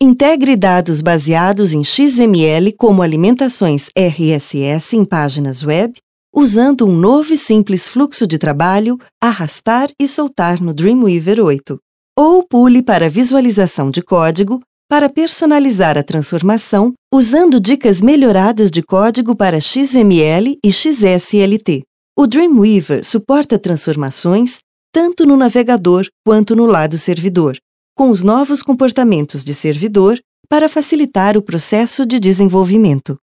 Integre dados baseados em XML como alimentações RSS em páginas web, usando um novo e simples fluxo de trabalho, arrastar e soltar no Dreamweaver 8. Ou pule para a visualização de código para personalizar a transformação usando dicas melhoradas de código para XML e XSLT. O Dreamweaver suporta transformações tanto no navegador quanto no lado servidor, com os novos comportamentos de servidor para facilitar o processo de desenvolvimento.